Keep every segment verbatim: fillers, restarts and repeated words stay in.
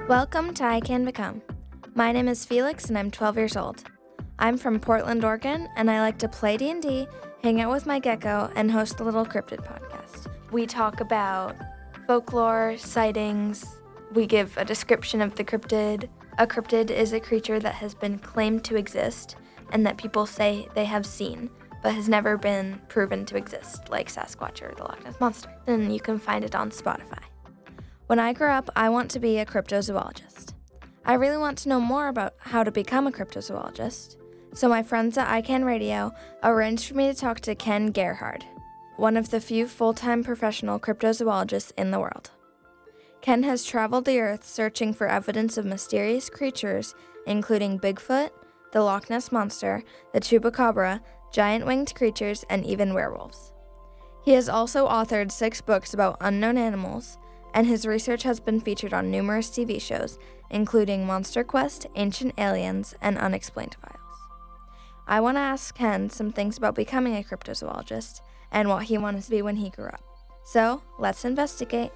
Welcome to I Can Become. My name is Felix and I'm twelve years old. I'm from Portland, Oregon, and I like to play D and D, hang out with my gecko, and host a little cryptid podcast. We talk about folklore, sightings, we give a description of the cryptid. A cryptid is a creature that has been claimed to exist and that people say they have seen, but has never been proven to exist, like Sasquatch or the Loch Ness Monster. And you can find it on Spotify. When I grow up, I want to be a cryptozoologist. I really want to know more about how to become a cryptozoologist, so my friends at I Can Radio arranged for me to talk to Ken Gerhard, one of the few full-time professional cryptozoologists in the world. Ken has traveled the earth searching for evidence of mysterious creatures, including Bigfoot, the Loch Ness Monster, the Chupacabra, giant winged creatures, and even werewolves. He has also authored six books about unknown animals, and his research has been featured on numerous T V shows, including Monster Quest, Ancient Aliens, and Unexplained Files. I want to ask Ken some things about becoming a cryptozoologist and what he wanted to be when he grew up. So, let's investigate.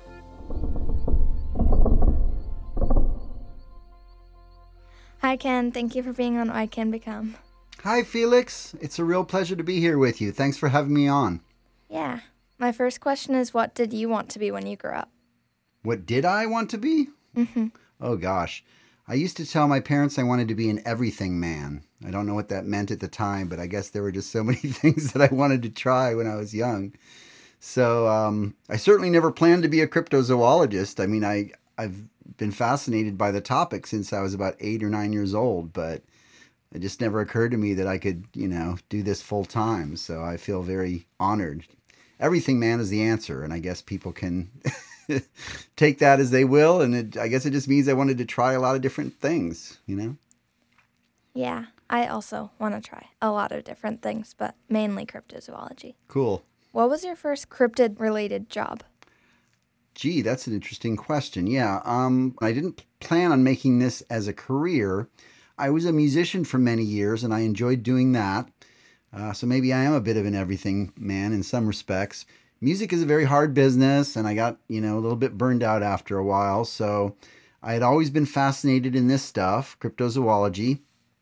Hi, Ken. Thank you for being on I Can Become. Hi, Felix. It's a real pleasure to be here with you. Thanks for having me on. Yeah. My first question is, what did you want to be when you grew up? What did I want to be? Mm-hmm. Oh, gosh. I used to tell my parents I wanted to be an everything man. I don't know what that meant at the time, but I guess there were just so many things that I wanted to try when I was young. So um, I certainly never planned to be a cryptozoologist. I mean, I, I've been fascinated by the topic since I was about eight or nine years old, but it just never occurred to me that I could, you know, do this full time. So I feel very honored. Everything man is the answer, and I guess people can take that as they will. And it, I guess it just means I wanted to try a lot of different things, you know? Yeah, I also want to try a lot of different things, but mainly cryptozoology. Cool. What was your first cryptid-related job? Gee, that's an interesting question. Yeah, um, I didn't plan on making this as a career. I was a musician for many years, and I enjoyed doing that. Uh, so maybe I am a bit of an everything man in some respects. Music is a very hard business, and I got, you know, a little bit burned out after a while. So I had always been fascinated in this stuff, cryptozoology.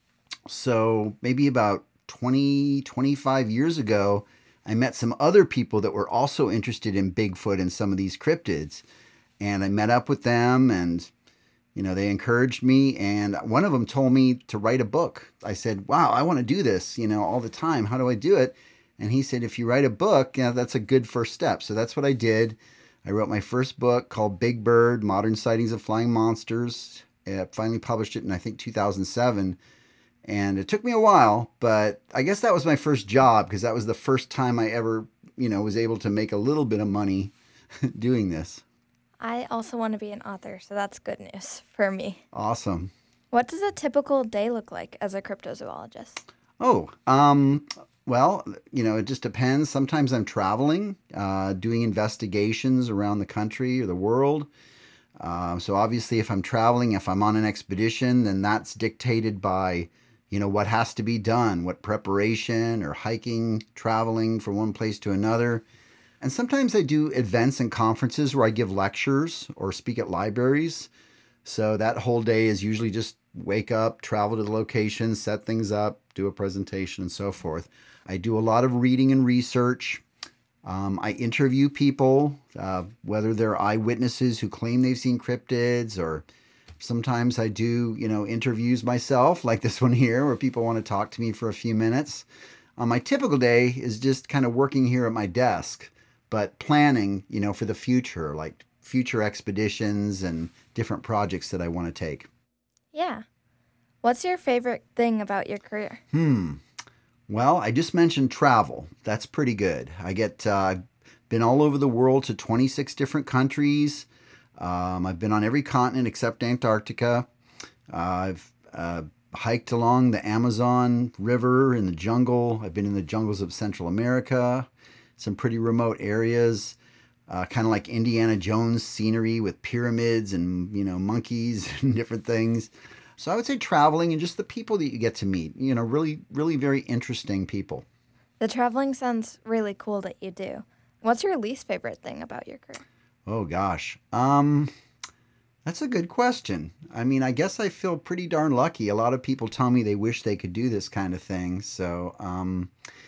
So maybe about twenty, twenty-five years ago, I met some other people that were also interested in Bigfoot and some of these cryptids. And I met up with them, and you know, they encouraged me, and one of them told me to write a book. I said, wow, I want to do this, you know, all the time. How do I do it? And he said, if you write a book, yeah, that's a good first step. So that's what I did. I wrote my first book called Big Bird, Modern Sightings of Flying Monsters. I finally published it in, I think, two thousand seven. And it took me a while, but I guess that was my first job because that was the first time I ever, you know, was able to make a little bit of money doing this. I also want to be an author, so that's good news for me. Awesome. What does a typical day look like as a cryptozoologist? Oh, um, well, you know, it just depends. Sometimes I'm traveling, uh, doing investigations around the country or the world. Uh, so obviously, if I'm traveling, if I'm on an expedition, then that's dictated by, you know, what has to be done, what preparation or hiking, traveling from one place to another. And sometimes I do events and conferences where I give lectures or speak at libraries. So that whole day is usually just wake up, travel to the location, set things up, do a presentation, and so forth. I do a lot of reading and research. Um, I interview people, uh, whether they're eyewitnesses who claim they've seen cryptids, or sometimes I do, you know, interviews myself, like this one here, where people want to talk to me for a few minutes. Uh, my typical day is just kind of working here at my desk, but planning, you know, for the future, like future expeditions and different projects that I want to take. Yeah. What's your favorite thing about your career? Hmm. Well, I just mentioned travel. That's pretty good. I get, uh, I've been all over the world to twenty-six different countries. Um, I've been on every continent except Antarctica. Uh, I've uh, hiked along the Amazon River in the jungle. I've been in the jungles of Central America, some pretty remote areas, uh, kind of like Indiana Jones scenery with pyramids and, you know, monkeys and different things. So I would say traveling and just the people that you get to meet, you know, really, really very interesting people. The traveling sounds really cool that you do. What's your least favorite thing about your career? Oh, gosh. Um, That's a good question. I mean, I guess I feel pretty darn lucky. A lot of people tell me they wish they could do this kind of thing. So, um,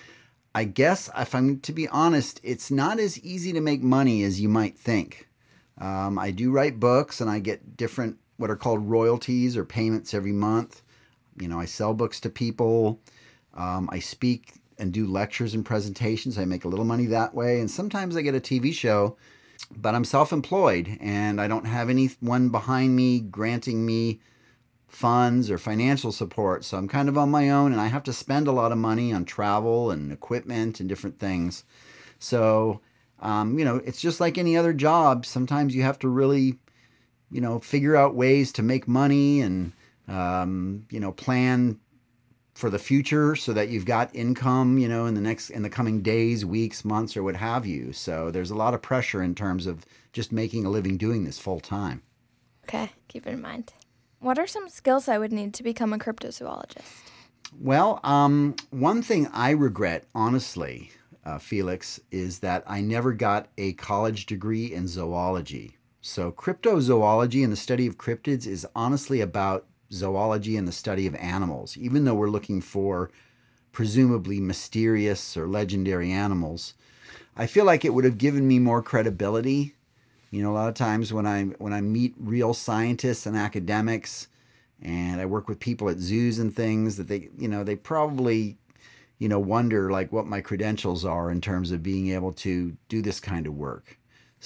I guess if I'm to be honest, it's not as easy to make money as you might think. Um, I do write books and I get different, what are called royalties or payments every month. You know, I sell books to people. Um, I speak and do lectures and presentations. I make a little money that way. And sometimes I get a T V show, but I'm self employed and I don't have anyone behind me granting me funds or financial support. So I'm kind of on my own and I have to spend a lot of money on travel and equipment and different things. So, um, you know, it's just like any other job. Sometimes you have to really, you know, figure out ways to make money and, um, you know, plan for the future so that you've got income, you know, in the next, in the coming days, weeks, months, or what have you. So there's a lot of pressure in terms of just making a living doing this full time. Okay, keep it in mind. What are some skills I would need to become a cryptozoologist? Well, um, one thing I regret, honestly, uh, Felix, is that I never got a college degree in zoology. So cryptozoology and the study of cryptids is honestly about zoology and the study of animals, even though we're looking for presumably mysterious or legendary animals. I feel like it would have given me more credibility. You know, a lot of times when I when I meet real scientists and academics, and I work with people at zoos and things, that they, you know, they probably, you know, wonder like what my credentials are in terms of being able to do this kind of work.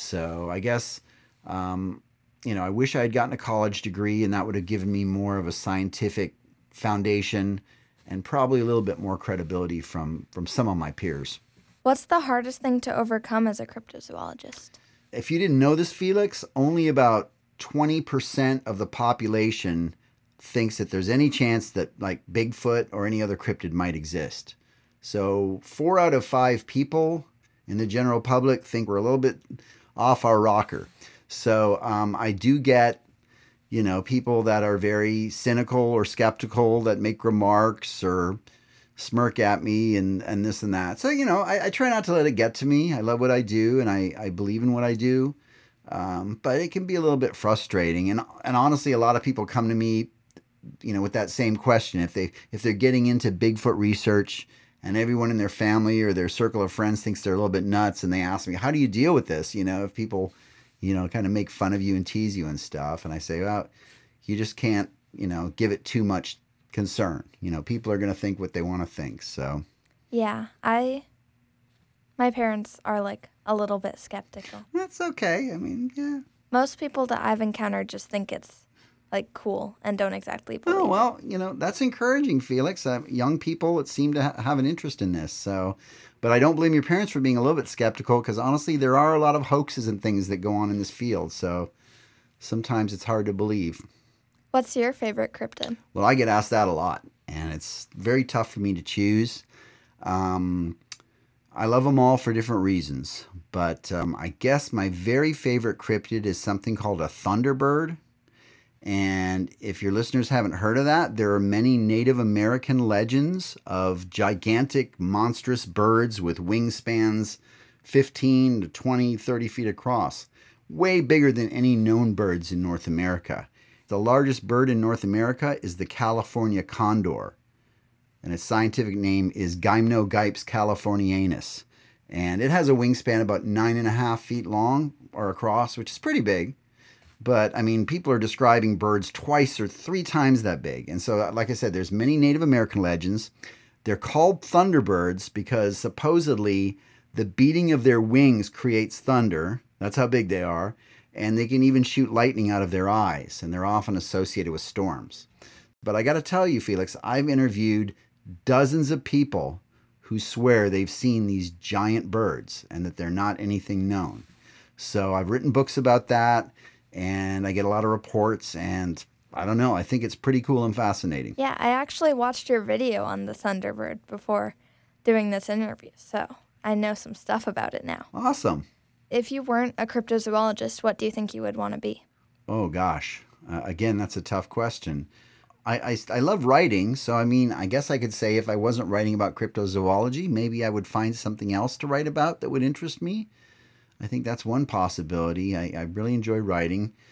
So I guess, um, you know, I wish I had gotten a college degree, and that would have given me more of a scientific foundation and probably a little bit more credibility from from some of my peers. What's the hardest thing to overcome as a cryptozoologist? If you didn't know this, Felix, only about twenty percent of the population thinks that there's any chance that like Bigfoot or any other cryptid might exist. So four out of five people in the general public think we're a little bit off our rocker. So um, I do get, you know, people that are very cynical or skeptical that make remarks or smirk at me and, and this and that. So, you know, I, I try not to let it get to me. I love what I do and I, I believe in what I do. Um, but it can be a little bit frustrating. And, and honestly, a lot of people come to me, you know, with that same question. If they, if they're getting into Bigfoot research and everyone in their family or their circle of friends thinks they're a little bit nuts, and they ask me, how do you deal with this? You know, if people, you know, kind of make fun of you and tease you and stuff. And I say, well, you just can't, you know, give it too much concern. You know, people are going to think what they want to think. So, yeah, I, my parents are like a little bit skeptical. That's okay. I mean, yeah. Most people that I've encountered just think it's like cool and don't exactly believe Oh, it. well, you know, that's encouraging, Felix. Uh, young people that seem to ha- have an interest in this. So, but I don't blame your parents for being a little bit skeptical, because honestly, there are a lot of hoaxes and things that go on in this field. So sometimes it's hard to believe. What's your favorite cryptid? Well, I get asked that a lot, and it's very tough for me to choose. Um, I love them all for different reasons, but um, I guess my very favorite cryptid is something called a thunderbird. And if your listeners haven't heard of that, there are many Native American legends of gigantic, monstrous birds with wingspans fifteen to twenty, thirty feet across, way bigger than any known birds in North America. The largest bird in North America is the California condor, and its scientific name is Gymnogypes californianus. And it has a wingspan about nine and a half feet long or across, which is pretty big. But, I mean, people are describing birds twice or three times that big. And so, like I said, there's many Native American legends. They're called thunderbirds because supposedly the beating of their wings creates thunder. That's how big they are. And they can even shoot lightning out of their eyes. And they're often associated with storms. But I got to tell you, Felix, I've interviewed dozens of people who swear they've seen these giant birds and that they're not anything known. So I've written books about that. And I get a lot of reports, and I don't know, I think it's pretty cool and fascinating. Yeah, I actually watched your video on the Thunderbird before doing this interview, so I know some stuff about it now. Awesome. If you weren't a cryptozoologist, what do you think you would want to be? Oh, gosh. Uh, again, that's a tough question. I, I, I love writing, so I mean, I guess I could say if I wasn't writing about cryptozoology, maybe I would find something else to write about that would interest me. I think that's one possibility. I, I really enjoy writing.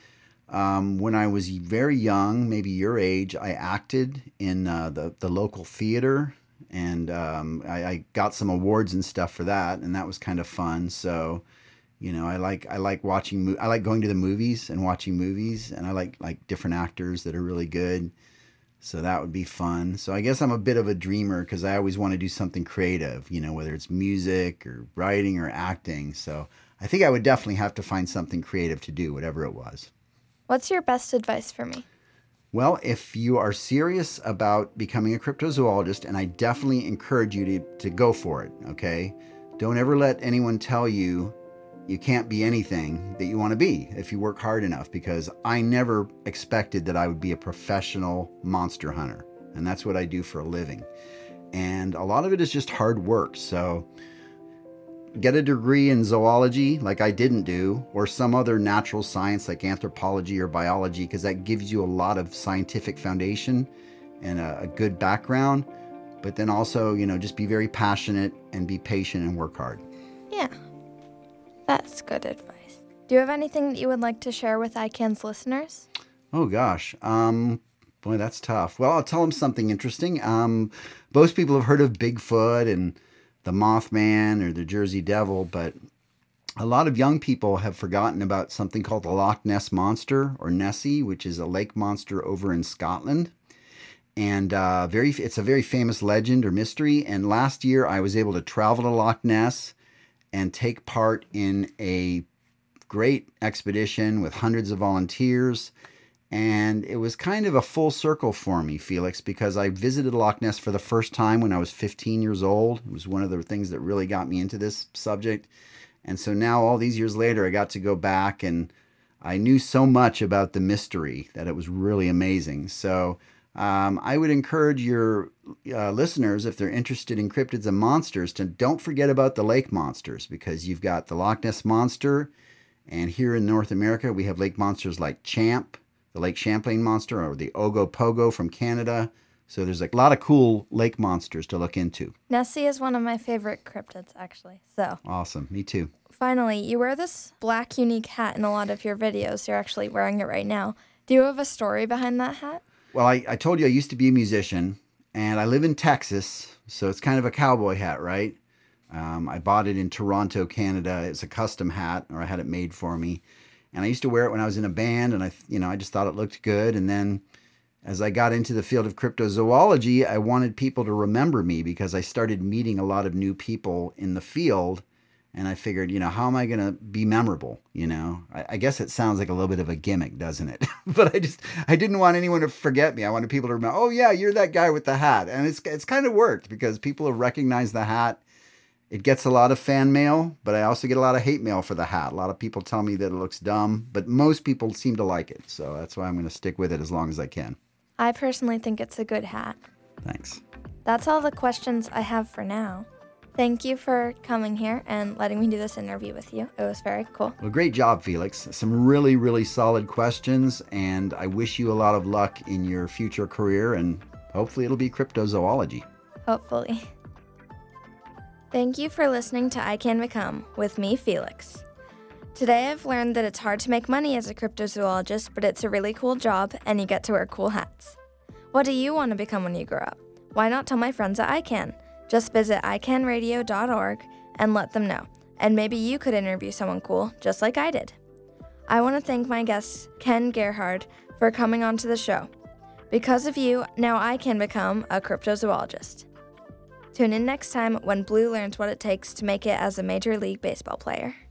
Um, when I was very young, maybe your age, I acted in uh, the the local theater, and um, I, I got some awards and stuff for that, and that was kind of fun. So, you know, I like I like watching. Mo- I like going to the movies and watching movies, and I like like different actors that are really good. So that would be fun. So I guess I'm a bit of a dreamer because I always want to do something creative, you know, whether it's music or writing or acting. So I think I would definitely have to find something creative to do, whatever it was. What's your best advice for me? Well, if you are serious about becoming a cryptozoologist, and I definitely encourage you to, to go for it, okay? Don't ever let anyone tell you you can't be anything that you want to be if you work hard enough, because I never expected that I would be a professional monster hunter, and that's what I do for a living. And a lot of it is just hard work. So get a degree in zoology like I didn't do, or some other natural science like anthropology or biology, because that gives you a lot of scientific foundation and a, a good background. But then also, you know, just be very passionate and be patient and work hard. Yeah, that's good advice. Do you have anything that you would like to share with I CAN's listeners? Oh gosh, um, boy, that's tough. Well, I'll tell them something interesting. Um, most people have heard of Bigfoot and the Mothman or the Jersey Devil, but a lot of young people have forgotten about something called the Loch Ness Monster, or Nessie, which is a lake monster over in Scotland. And uh, very, it's a very famous legend or mystery. And last year I was able to travel to Loch Ness and take part in a great expedition with hundreds of volunteers. And it was kind of a full circle for me, Felix, because I visited Loch Ness for the first time when I was fifteen years old. It was one of the things that really got me into this subject. And so now, all these years later, I got to go back, and I knew so much about the mystery that it was really amazing. So um, I would encourage your uh, listeners, if they're interested in cryptids and monsters, to don't forget about the lake monsters, because you've got the Loch Ness Monster, and here in North America, we have lake monsters like Champ, the Lake Champlain monster, or the Ogopogo from Canada. So there's a lot of cool lake monsters to look into. Nessie is one of my favorite cryptids, actually. So Awesome. Me too. finally, you wear this black unique hat in a lot of your videos. You're actually wearing it right now. Do you have a story behind that hat? Well, I, I told you I used to be a musician, and I live in Texas, so it's kind of a cowboy hat, right? Um, I bought it in Toronto, Canada. It's a custom hat, or I had it made for me. And I used to wear it when I was in a band, and I, you know, I just thought it looked good. And then as I got into the field of cryptozoology, I wanted people to remember me, because I started meeting a lot of new people in the field. And I figured, you know, how am I going to be memorable? You know, I, I guess it sounds like a little bit of a gimmick, doesn't it? But I just, I didn't want anyone to forget me. I wanted people to remember, oh yeah, you're that guy with the hat. And it's, it's kind of worked, because people have recognized the hat. It gets a lot of fan mail, but I also get a lot of hate mail for the hat. A lot of people tell me that it looks dumb, but most people seem to like it. So that's why I'm going to stick with it as long as I can. I personally think it's a good hat. Thanks. That's all the questions I have for now. Thank you for coming here and letting me do this interview with you. It was very cool. Well, great job, Felix. Some really, really solid questions, and I wish you a lot of luck in your future career, and hopefully it'll be cryptozoology. Hopefully. Thank you for listening to I Can Become with me, Felix. Today I've learned that it's hard to make money as a cryptozoologist, but it's a really cool job and you get to wear cool hats. What do you want to become when you grow up? Why not tell my friends at I CAN? Just visit i can radio dot org and let them know. And maybe you could interview someone cool, just like I did. I want to thank my guest, Ken Gerhard, for coming onto the show. Because of you, now I can become a cryptozoologist. Tune in next time when Blue learns what it takes to make it as a Major League Baseball player.